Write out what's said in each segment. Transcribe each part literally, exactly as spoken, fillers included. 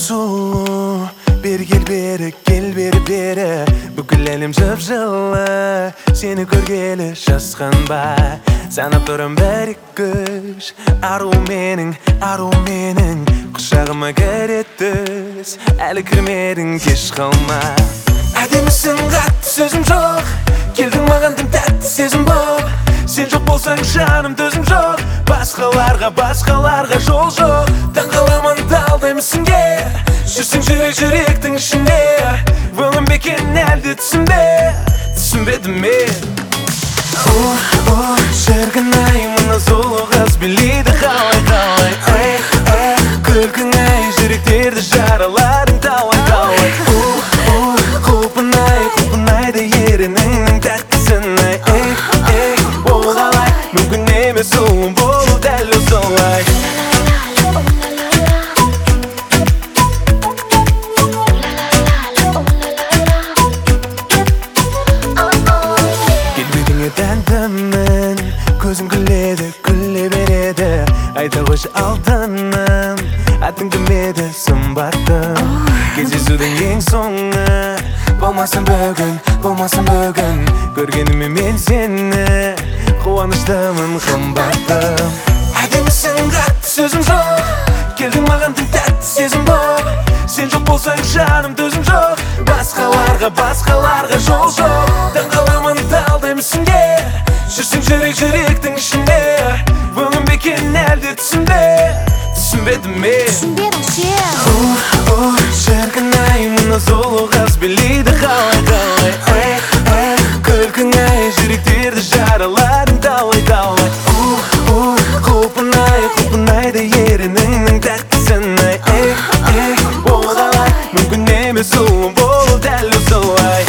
sulu bir gel beri, gel beri beri. Bugün elim jıp-жылы, seni көргелі жасқанба. Санап тұрым бір күш, ару менің, ару менің. Құшағыма кіреттіс, әлі кірмедің, кеш қалма. Әдемісің, қатты сөзім жоқ, келдің маған тым тәтті сезім боп. Сен жоқ болсаң жаным төзім жоқ, басқаларға, басқаларға жол жоқ. Таңғаламын талдаймысыңге, жүрсің жүрек жүректің ішінде. Өңім бекен әлде түсінбе, түсінбедім мен. О, о, шіркін-ай, мына сұлу қыз билейді қалай, қалай. Ай, ай, күлкің-ай, жүректерді жараладың талай-талай. О, о, құлпын-ай, құлпын-айды ерініңнің тәттісін-ай. Ай, ай, ол қалай, мүмкін емес ұлым болу дәл осылай. Тәндімін, көзің күледі, күле береді. Айта қойшы алтыным, атың кім еді сымбаттым. Кездесудің ең соңы, болмасын бүгін, болмасын бүгін. Көргеніме мен сені, қуаныштымын қымбаттым. Әдемісің, қатты сөзім жоқ, келдің маған тым тәтті сезім боп. Сен жоқ болсаң жаным төзім жоқ, басқаларға, басқаларға жол жоқ. Таңғаламын талдаймысыңге, жүрсің жүрек жүректің ішінде. Өңім бекен әлде түсінбе, түсінбедім мен. Түсінбедің сен. О, о, шіркін-ай, мына сұлу қыз билейді қалай, қалай. Ай, ай, күлкің-ай, жүректерді жараладың талай-талай. О, о, құлпын-ай, құлпын-айды ерініңнің тәттісін-ай. Ай, ай, ол қалай, мүмкін емес ұлым болу дәл осылай.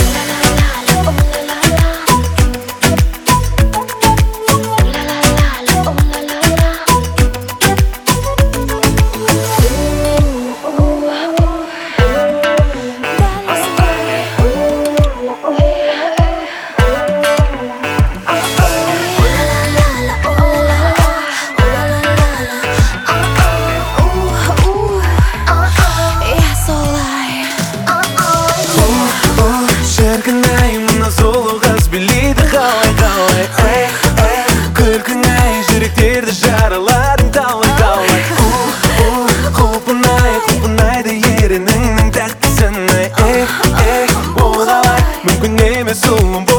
Шіркін-ай, мына сұлу қыз билейді қалай, қалай. Ай, ай, күлкің-ай, жүректерді жараладың талай-талай. О, о, құлпын-ай, құлпын-айды ерініңнің тәттісін-ай. Ай, ай, ол қалай, мүмкін емес ұлым